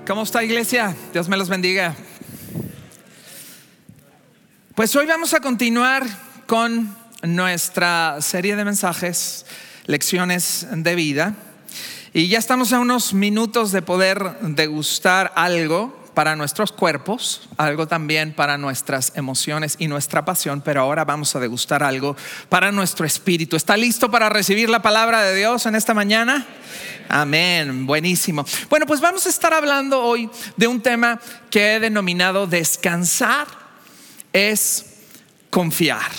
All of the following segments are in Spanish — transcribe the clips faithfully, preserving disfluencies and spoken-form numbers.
¿Cómo está, iglesia? Dios me los bendiga. Pues hoy vamos a continuar con nuestra serie de mensajes, lecciones de vida. Y ya estamos a unos minutos de poder degustar algo para nuestros cuerpos, algo también para nuestras emociones y nuestra pasión, pero ahora vamos a degustar algo para nuestro espíritu. ¿Está listo para recibir la palabra de Dios en esta mañana? Amén, buenísimo. Bueno, pues vamos a estar hablando hoy de un tema que he denominado descansar es confiar.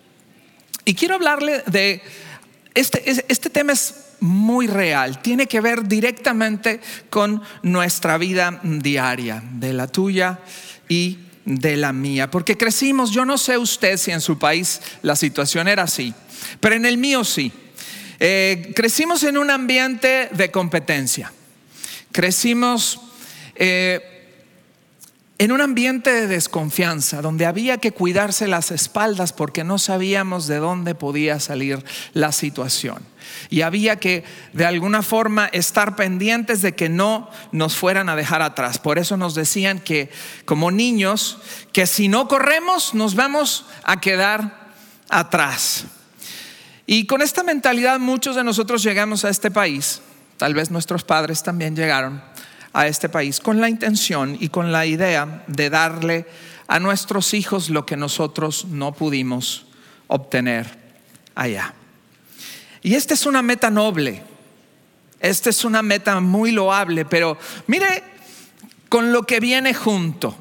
Y quiero hablarle de este, este tema es muy real, tiene que ver directamente con nuestra vida diaria, de la tuya y de la mía, porque crecimos, yo no sé usted si en su país la situación era así, pero en el mío sí. Eh, crecimos en un ambiente de competencia, crecimos eh, en un ambiente de desconfianza, donde había que cuidarse las espaldas porque no sabíamos de dónde podía salir la situación. Y había que de alguna forma estar pendientes de que no nos fueran a dejar atrás. Por eso nos decían que como niños, que si no corremos nos vamos a quedar atrás. Y con esta mentalidad muchos de nosotros llegamos a este país, tal vez nuestros padres también llegaron a este país con la intención y con la idea de darle a nuestros hijos lo que nosotros no pudimos obtener allá. Y esta es una meta noble, esta es una meta muy loable, pero mire con lo que viene junto.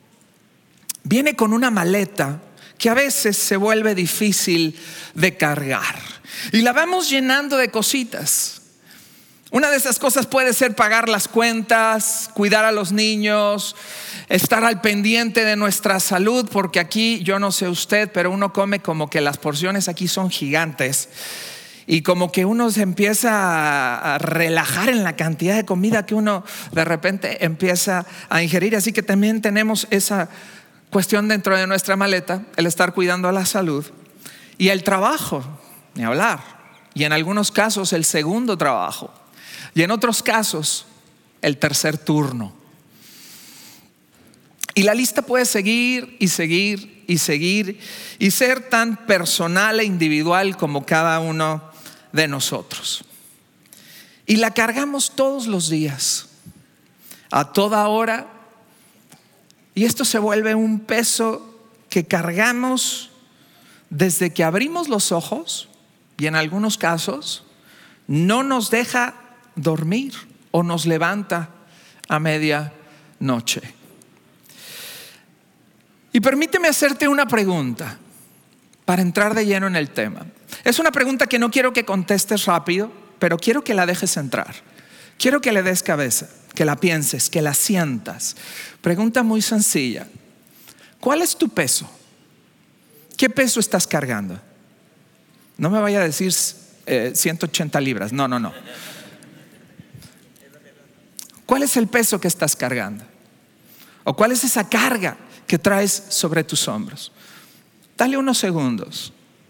Viene con una maleta que a veces se vuelve difícil de cargar y la vamos llenando de cositas. Una de esas cosas puede ser pagar las cuentas, cuidar a los niños, estar al pendiente de nuestra salud, porque aquí, yo no sé usted, pero uno come como que las porciones aquí son gigantes y como que uno se empieza a relajar en la cantidad de comida que uno de repente empieza a ingerir. Así que también tenemos esa cuestión dentro de nuestra maleta, el estar cuidando la salud y el trabajo, ni hablar, y en algunos casos el segundo trabajo. Y en otros casos, el tercer turno. Y la lista puede seguir y seguir y seguir y ser tan personal e individual como cada uno de nosotros. Y la cargamos todos los días, a toda hora. Y esto se vuelve un peso que cargamos desde que abrimos los ojos y en algunos casos no nos deja dormir o nos levanta a media noche. Y permíteme hacerte una pregunta para entrar de lleno en el tema. Es una pregunta que no quiero que contestes rápido, pero quiero que la dejes entrar. Quiero que le des cabeza, que la pienses, que la sientas. Pregunta muy sencilla. ¿Cuál es tu peso? ¿Qué peso estás cargando? No me vaya a decir eh, ciento ochenta libras. No, no, no. ¿Cuál es el peso que estás cargando? ¿O cuál es esa carga que traes sobre tus hombros? Dale unos segundos.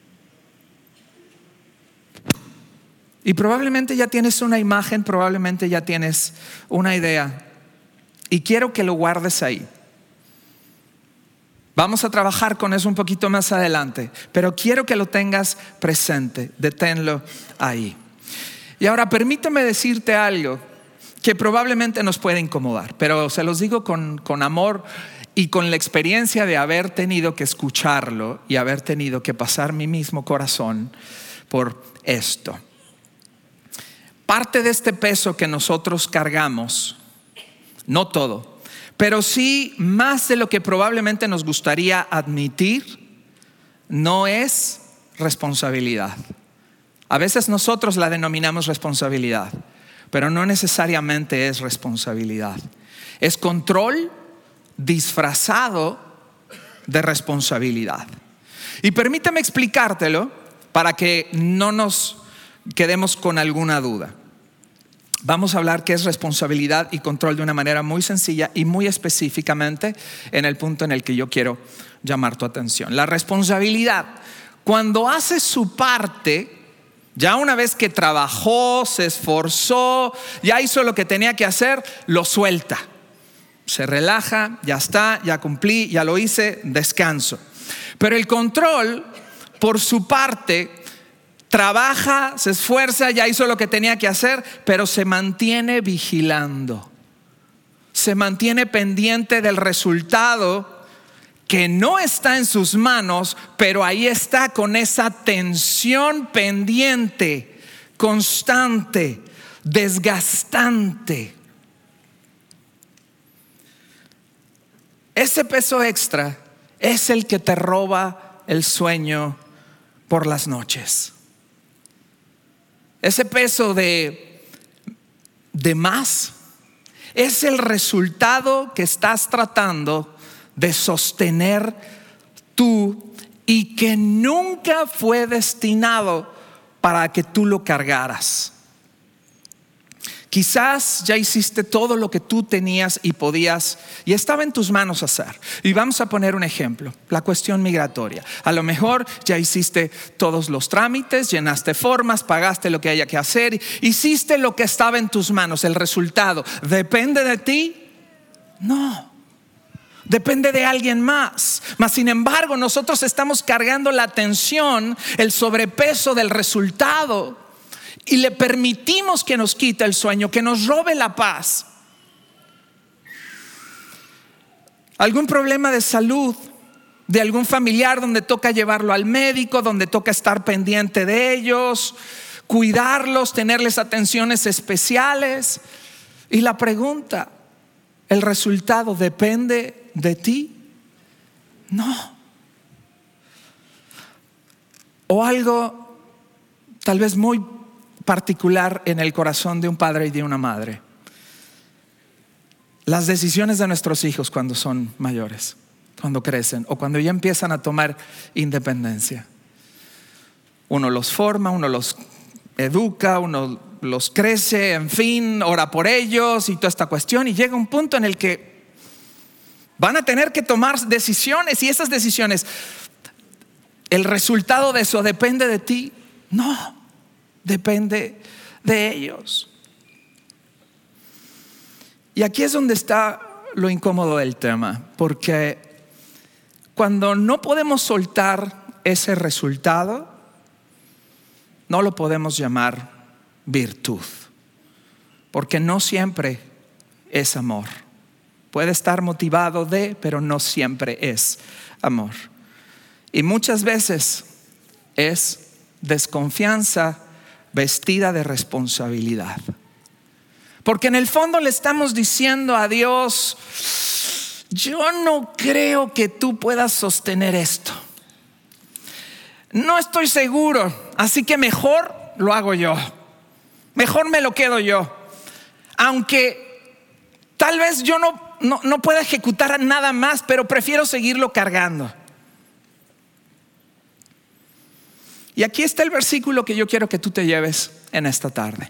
Y probablemente ya tienes una imagen, probablemente ya tienes una idea. Y quiero que lo guardes ahí. Vamos a trabajar con eso un poquito más adelante, pero quiero que lo tengas presente. Deténlo ahí. Y ahora permíteme decirte algo que probablemente nos puede incomodar, pero se los digo con, con amor y con la experiencia de haber tenido que escucharlo y haber tenido que pasar mi mismo corazón por esto. Parte de este peso que nosotros cargamos, no todo, pero sí más de lo que probablemente nos gustaría admitir, no es responsabilidad. A veces nosotros la denominamos responsabilidad, pero no necesariamente es responsabilidad. Es control disfrazado de responsabilidad. Y permítame explicártelo para que no nos quedemos con alguna duda. Vamos a hablar qué es responsabilidad y control de una manera muy sencilla y muy específicamente en el punto en el que yo quiero llamar tu atención. La responsabilidad, cuando hace su parte, ya una vez que trabajó, se esforzó, ya hizo lo que tenía que hacer, lo suelta. Se relaja, ya está, ya cumplí, ya lo hice, descanso. Pero el control, por su parte, trabaja, se esfuerza, ya hizo lo que tenía que hacer, pero se mantiene vigilando. Se mantiene pendiente del resultado que no está en sus manos, pero ahí está con esa tensión pendiente, constante, desgastante. Ese peso extra es el que te roba el sueño por las noches. Ese peso de, de más es el resultado que estás tratando de sostener tú y que nunca fue destinado para que tú lo cargaras. Quizás ya hiciste todo lo que tú tenías y podías y estaba en tus manos hacer. Y vamos a poner un ejemplo, la cuestión migratoria. A lo mejor ya hiciste todos los trámites, llenaste formas, pagaste lo que haya que hacer, hiciste lo que estaba en tus manos. El resultado, ¿depende de ti? No. Depende de alguien más. Mas sin embargo, nosotros estamos cargando la tensión, el sobrepeso del resultado. Y le permitimos que nos quite el sueño, que nos robe la paz. Algún problema de salud de algún familiar donde toca llevarlo al médico, donde toca estar pendiente de ellos, cuidarlos, tenerles atenciones especiales. Y la pregunta, ¿el resultado depende de ti? No. O algo tal vez muy particular en el corazón de un padre y de una madre. Las decisiones de nuestros hijos cuando son mayores, cuando crecen o cuando ya empiezan a tomar independencia. Uno los forma, uno los educa, uno los crece, en fin, ora por ellos y toda esta cuestión. Y llega un punto en el que van a tener que tomar decisiones y esas decisiones, ¿el resultado de eso depende de ti? No. Depende de ellos. Y aquí es donde está lo incómodo del tema, porque cuando no podemos soltar ese resultado, no lo podemos llamar virtud, porque no siempre es amor. Puede estar motivado de, pero no siempre es amor. Y muchas veces es desconfianza vestida de responsabilidad. Porque en el fondo le estamos diciendo a Dios, yo no creo que tú puedas sostener esto. No estoy seguro, así que mejor lo hago yo. Mejor me lo quedo yo. Aunque tal vez yo no, no, no pueda ejecutar nada más, pero prefiero seguirlo cargando. Y aquí está el versículo que yo quiero que tú te lleves en esta tarde.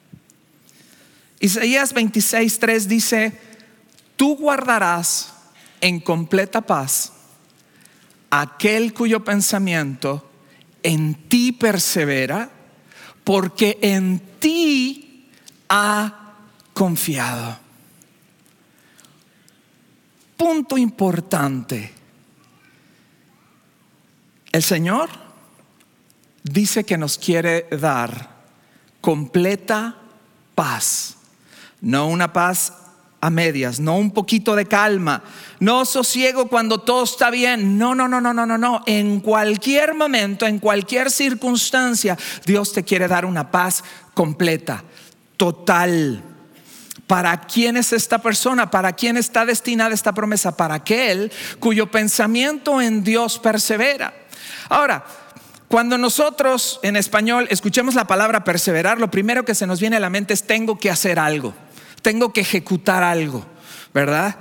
Isaías veintiséis tres dice: tú guardarás en completa paz aquel cuyo pensamiento en ti persevera, porque en ti ha confiado. Punto importante. El Señor dice que nos quiere dar completa paz, no una paz a medias, no un poquito de calma, no sosiego cuando todo está bien. No, no, no, no, no, no, no. En cualquier momento, en cualquier circunstancia, Dios te quiere dar una paz completa, total. ¿Para quién es esta persona? ¿Para quién está destinada esta promesa? Para aquel cuyo pensamiento en Dios persevera. Ahora, cuando nosotros en español escuchemos la palabra perseverar, lo primero que se nos viene a la mente es tengo que hacer algo, tengo que ejecutar algo, ¿verdad?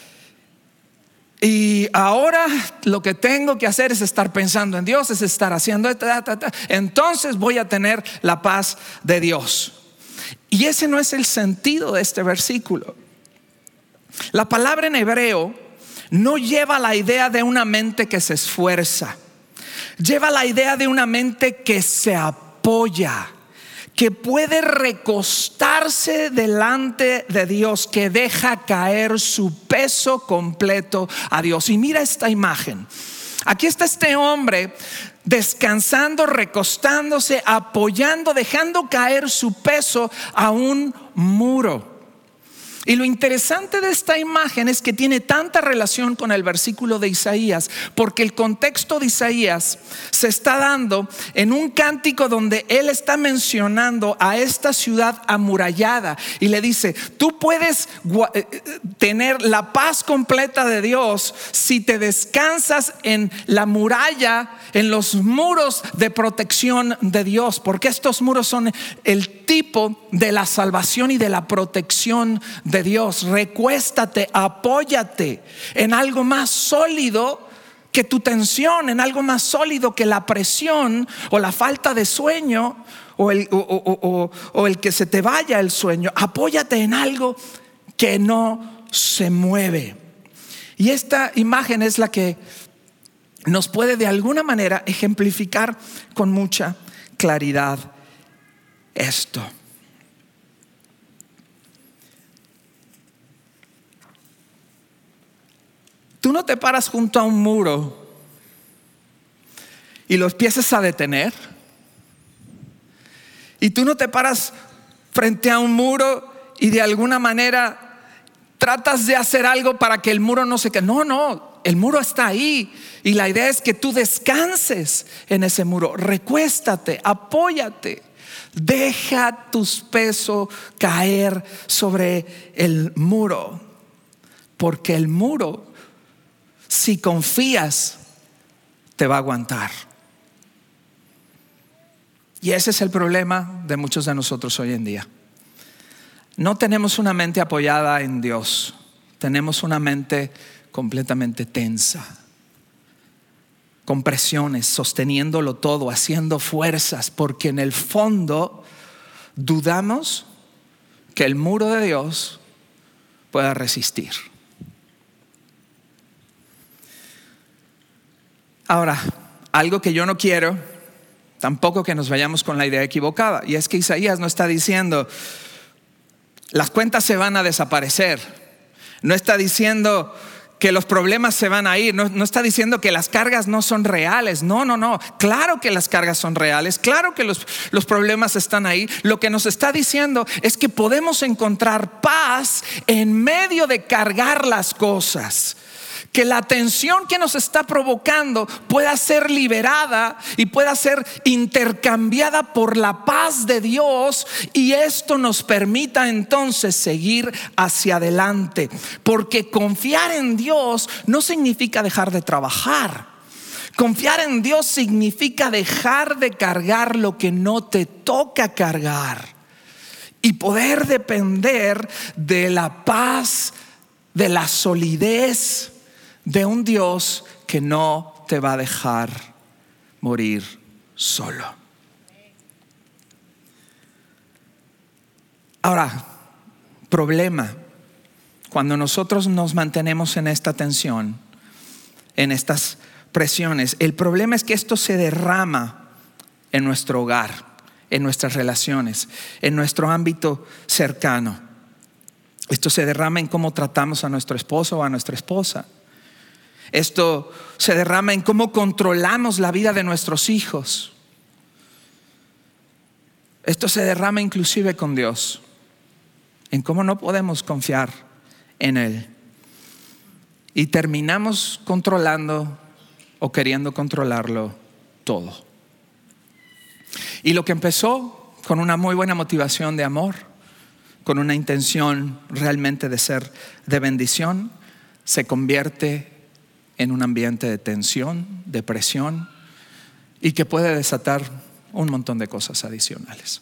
Y ahora lo que tengo que hacer es estar pensando en Dios, es estar haciendo, entonces voy a tener la paz de Dios. Y ese no es el sentido de este versículo. La palabra en hebreo no lleva la idea de una mente que se esfuerza. Lleva la idea de una mente que se apoya, que puede recostarse delante de Dios, que deja caer su peso completo a Dios. Y mira esta imagen. Aquí está este hombre descansando, recostándose, apoyando, dejando caer su peso a un muro. Y lo interesante de esta imagen es que tiene tanta relación con el versículo de Isaías, porque el contexto de Isaías se está dando en un cántico donde él está mencionando a esta ciudad amurallada y le dice: tú puedes tener la paz completa de Dios si te descansas en la muralla, en los muros de protección de Dios, porque estos muros son el tipo de la salvación y de la protección de Dios. Recuéstate, apóyate en algo más sólido que tu tensión, en algo más sólido que la presión o la falta de sueño o el, o, o, o, o el que se te vaya el sueño. Apóyate en algo que no se mueve. Y esta imagen es la que nos puede de alguna manera ejemplificar con mucha claridad esto. Tú no te paras junto a un muro y lo empiezas a detener. Y tú no te paras frente a un muro y de alguna manera tratas de hacer algo para que el muro no se caiga. No, no, el muro está ahí. Y la idea es que tú descanses en ese muro. Recuéstate, apóyate. Deja tus pesos caer sobre el muro, porque el muro, si confías, te va a aguantar. Y ese es el problema de muchos de nosotros hoy en día. No tenemos una mente apoyada en Dios, tenemos una mente completamente tensa, con presiones, sosteniéndolo todo, haciendo fuerzas, porque en el fondo dudamos que el muro de Dios pueda resistir. Ahora, algo que yo no quiero, tampoco que nos vayamos con la idea equivocada, y es que Isaías no está diciendo las cuentas se van a desaparecer, no está diciendo que los problemas se van a ir, no, no está diciendo que las cargas no son reales. No, no, no, claro que las cargas son reales, claro que los, los problemas están ahí. Lo que nos está diciendo es que podemos encontrar paz en medio de cargar las cosas. Que la tensión que nos está provocando pueda ser liberada y pueda ser intercambiada por la paz de Dios, y esto nos permita entonces seguir hacia adelante, porque confiar en Dios no significa dejar de trabajar. Confiar en Dios significa dejar de cargar lo que no te toca cargar y poder depender de la paz, de la solidez de un Dios que no te va a dejar morir solo. Ahora, problema, cuando nosotros nos mantenemos en esta tensión, en estas presiones, el problema es que esto se derrama en nuestro hogar, en nuestras relaciones, en nuestro ámbito cercano. Esto se derrama en cómo tratamos a nuestro esposo o a nuestra esposa. Esto se derrama en cómo controlamos la vida de nuestros hijos. Esto se derrama inclusive con Dios, en cómo no podemos confiar en Él. Y terminamos controlando o queriendo controlarlo todo. Y lo que empezó con una muy buena motivación de amor, con una intención realmente de ser de bendición, se convierte en un ambiente de tensión, de presión, y que puede desatar un montón de cosas adicionales.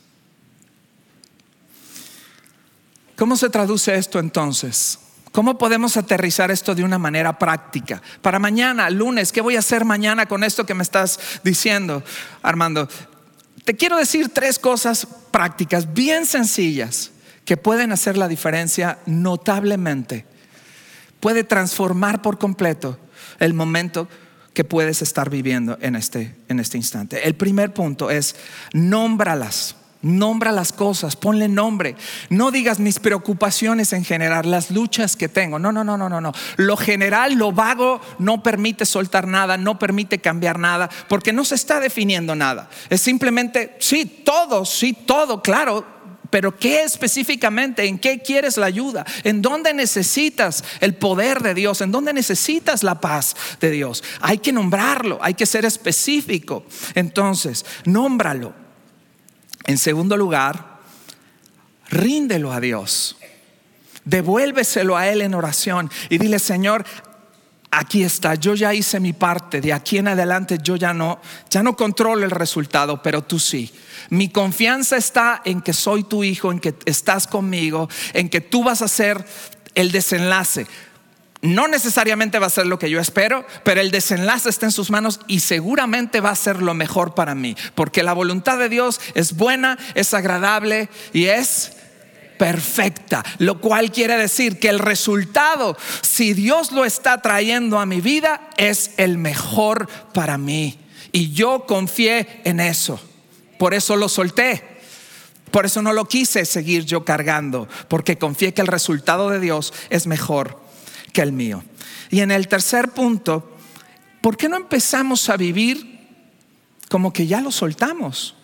¿Cómo se traduce esto entonces? ¿Cómo podemos aterrizar esto de una manera práctica? Para mañana, lunes, ¿qué voy a hacer mañana con esto que me estás diciendo, Armando? Te quiero decir tres cosas prácticas, bien sencillas, que pueden hacer la diferencia notablemente. Puede transformar por completo el momento que puedes estar viviendo en este, en este instante. El primer punto es: nómbralas. Nombra las cosas, ponle nombre. No digas mis preocupaciones en general, las luchas que tengo. No, no, no, no, no, no. Lo general, lo vago no permite soltar nada, no permite cambiar nada, porque no se está definiendo nada. Es simplemente, sí, todo, sí, todo, claro. Pero ¿qué específicamente? ¿En qué quieres la ayuda? ¿En dónde necesitas el poder de Dios? ¿En dónde necesitas la paz de Dios? Hay que nombrarlo, hay que ser específico. Entonces, nómbralo. En segundo lugar, ríndelo a Dios. Devuélveselo a Él en oración y dile: Señor, aquí está, yo ya hice mi parte. De aquí en adelante yo ya no, ya no controlo el resultado, pero tú sí. Mi confianza está en que soy tu hijo, en que estás conmigo, en que tú vas a hacer el desenlace. No necesariamente va a ser lo que yo espero, pero el desenlace está en sus manos y seguramente va a ser lo mejor para mí, porque la voluntad de Dios es buena, es agradable y es perfecta, lo cual quiere decir que el resultado, si Dios lo está trayendo a mi vida, es el mejor para mí. Y yo confié en eso, por eso lo solté. Por eso no lo quise seguir yo cargando, porque confié que el resultado de Dios es mejor que el mío. Y en el tercer punto, ¿por qué no empezamos a vivir como que ya lo soltamos?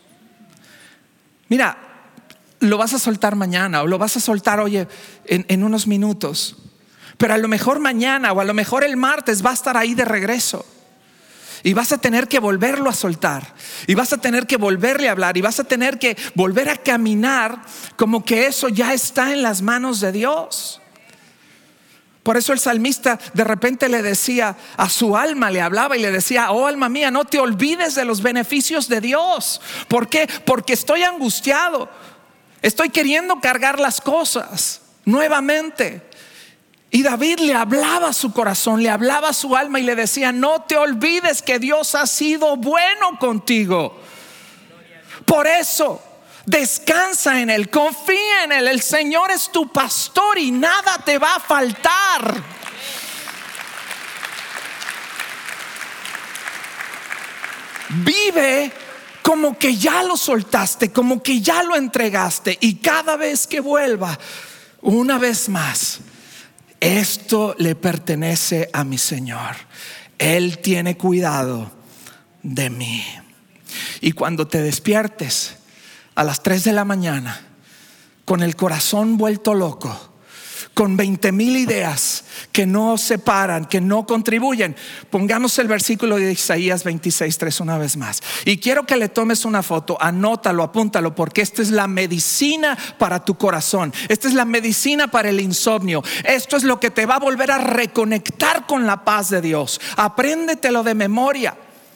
Mira, lo vas a soltar mañana o lo vas a soltar hoy en, en unos minutos, pero a lo mejor mañana o a lo mejor el martes va a estar ahí de regreso y vas a tener que volverlo a soltar y vas a tener que volverle a hablar y vas a tener que volver a caminar como que eso ya está en las manos de Dios. Por eso el salmista de repente le decía a su alma, le hablaba y le decía: oh alma mía, no te olvides de los beneficios de Dios. ¿Por qué? Porque estoy angustiado, estoy queriendo cargar las cosas nuevamente. Y David le hablaba a su corazón, le hablaba a su alma y le decía: no te olvides que Dios ha sido bueno contigo. Por eso descansa en Él, confía en Él. El Señor es tu pastor y nada te va a faltar. Vive como que ya lo soltaste, como que ya lo entregaste. Y cada vez que vuelva, una vez más, esto le pertenece a mi Señor. Él tiene cuidado de mí. Y cuando te despiertes a las tres de la mañana, con el corazón vuelto loco, con veinte mil ideas que no se paran, que no contribuyen, pongamos el versículo de Isaías veintiséis tres una vez más. Y quiero que le tomes una foto, anótalo, apúntalo, porque esta es la medicina para tu corazón. Esta es la medicina para el insomnio. Esto es lo que te va a volver a reconectar con la paz de Dios. Apréndetelo de memoria.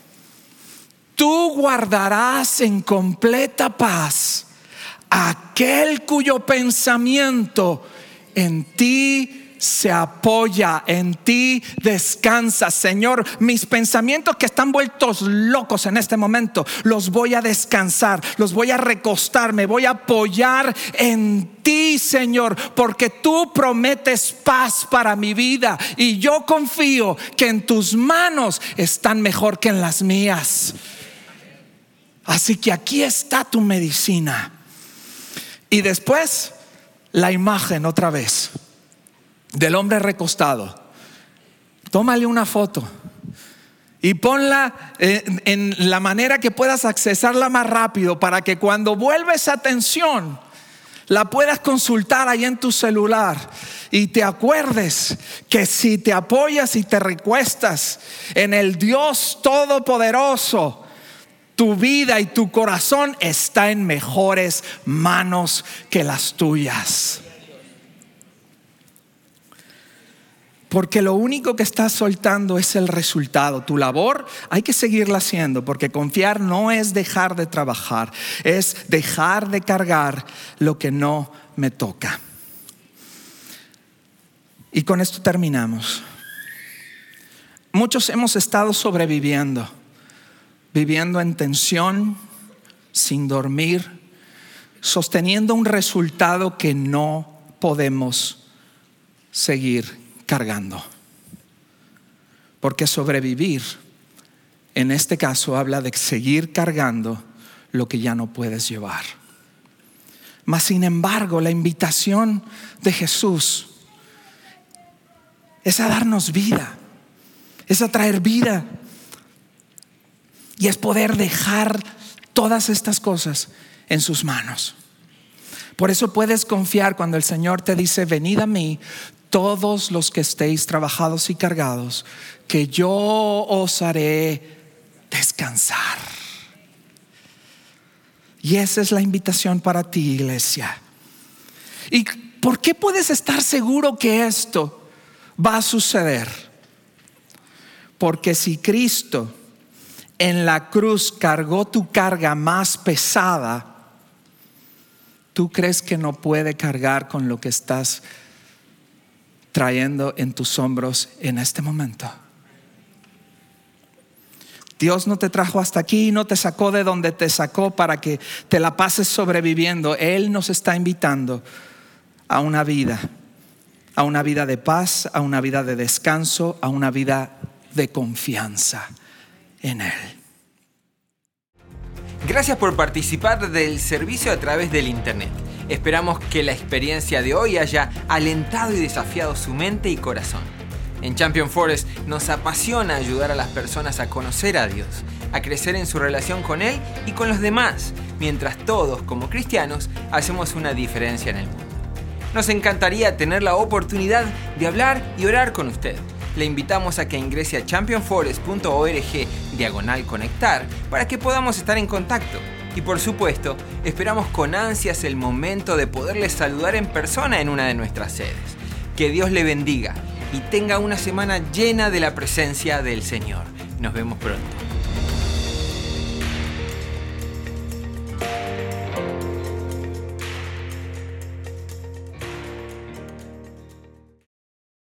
Tú guardarás en completa paz aquel cuyo pensamiento en ti se apoya, en ti descansa. Señor, mis pensamientos que están vueltos locos en este momento, los voy a descansar, los voy a recostar, me voy a apoyar en ti, Señor, porque tú prometes paz para mi vida y yo confío que en tus manos están mejor que en las mías. Así que aquí está tu medicina. Y después la imagen otra vez del hombre recostado. Tómale una foto y ponla en, en la manera que puedas accesarla más rápido, para que cuando vuelva esa atención la puedas consultar ahí en tu celular y te acuerdes que si te apoyas y te recuestas en el Dios Todopoderoso, tu vida y tu corazón está en mejores manos que las tuyas. Porque lo único que estás soltando es el resultado. Tu labor hay que seguirla haciendo, porque confiar no es dejar de trabajar, es dejar de cargar lo que no me toca. Y con esto terminamos. Muchos hemos estado sobreviviendo, viviendo en tensión, sin dormir, sosteniendo un resultado que no podemos seguir cargando. Porque sobrevivir, en este caso, habla de seguir cargando lo que ya no puedes llevar. Mas sin embargo, la invitación de Jesús es a darnos vida, es a traer vida y es poder dejar todas estas cosas en sus manos. Por eso puedes confiar cuando el Señor te dice: venid a mí todos los que estéis trabajados y cargados, que yo os haré descansar. Y esa es la invitación para ti, iglesia. ¿Y por qué puedes estar seguro que esto va a suceder? Porque si Cristo en la cruz cargó tu carga más pesada, ¿tú crees que no puede cargar con lo que estás trayendo en tus hombros en este momento? Dios no te trajo hasta aquí, no te sacó de donde te sacó para que te la pases sobreviviendo. Él nos está invitando a una vida, a una vida de paz, a una vida de descanso, a una vida de confianza en Él. Gracias por participar del servicio a través del internet. Esperamos que la experiencia de hoy haya alentado y desafiado su mente y corazón. En Champion Forest nos apasiona ayudar a las personas a conocer a Dios, a crecer en su relación con Él y con los demás, mientras todos, como cristianos, hacemos una diferencia en el mundo. Nos encantaría tener la oportunidad de hablar y orar con usted. Le invitamos a que ingrese a champion forest punto org diagonal conectar para que podamos estar en contacto. Y por supuesto, esperamos con ansias el momento de poderle saludar en persona en una de nuestras sedes. Que Dios le bendiga y tenga una semana llena de la presencia del Señor. Nos vemos pronto.